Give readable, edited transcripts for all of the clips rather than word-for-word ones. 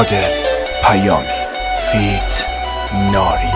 نادر پیامی فیت ناری.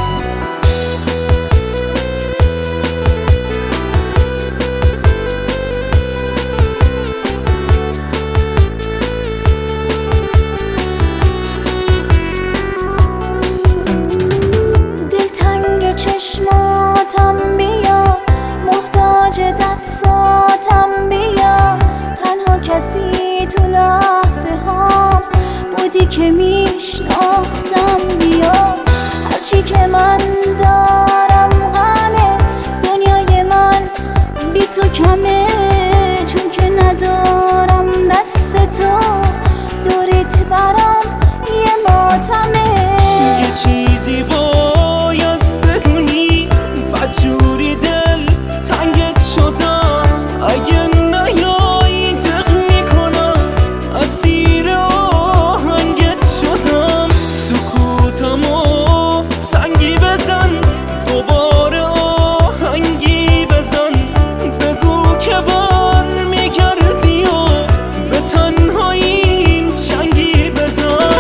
دلتنگ چشماتم بیا، محتاج دستاتم بیا، تنها کسی تو لحظه هام بودی که میشناختم. بیا هرچی که من دارم غمه، دنیای من بی تو کمه، چون که ندارم دست تو، دورت برام یه ماتمه. یه چیزی باید بدونی، بدجوری دل تنگت شدم، اگه نیایی دق میکنم، اسیر آهنگت شدم. سکوتمو سنگی بزن، دوباره آهنگی بزن، بگو که بر میگردی و به تنهاییم چنگی بزن.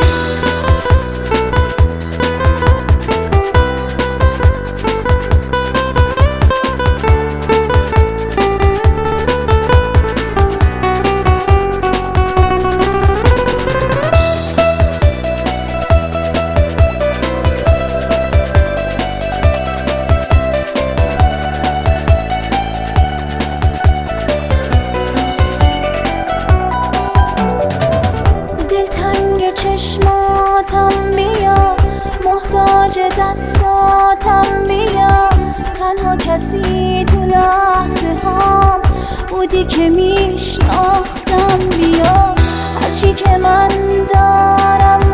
چشماتم بیا، محتاج دستاتم بیا، تنها کسی تو لحظه هام بودی که میشناختم. بیا هرچی که من دارم